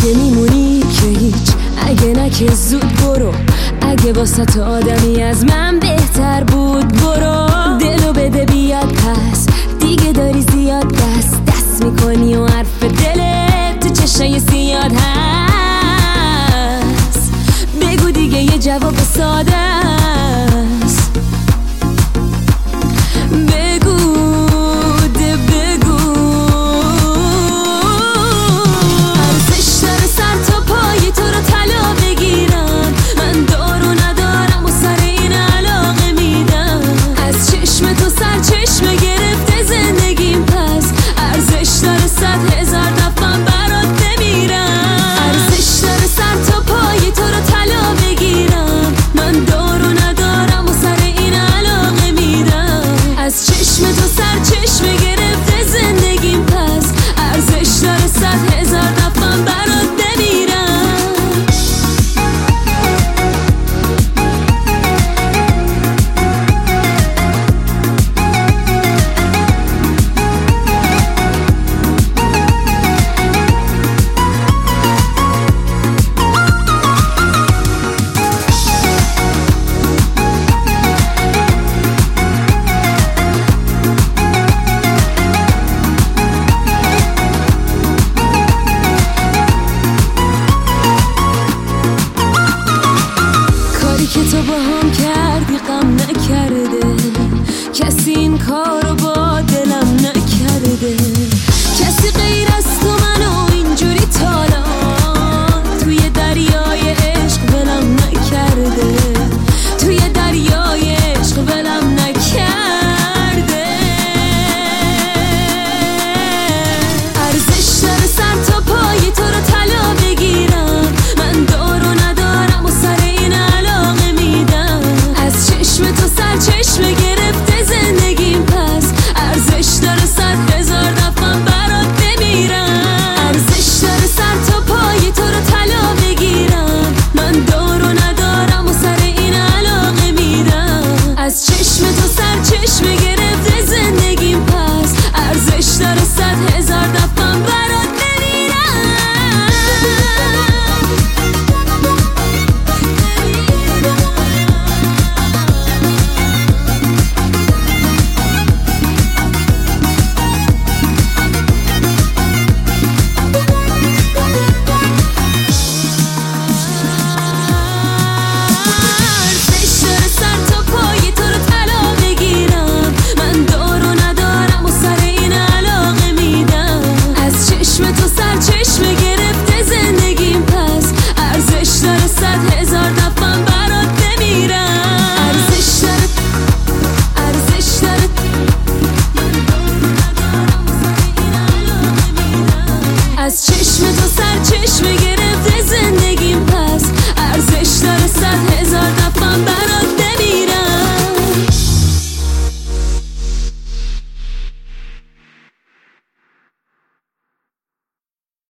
اگه میمونی که هیچ، اگه نه که زود برو، اگه واسه تو آدمی از من بهتر بود برو. دلو بده بیاد پس، دیگه داری زیاد دست میکنی و حرف دلت تو چشای سیاد هست. بگو دیگه یه جواب ساده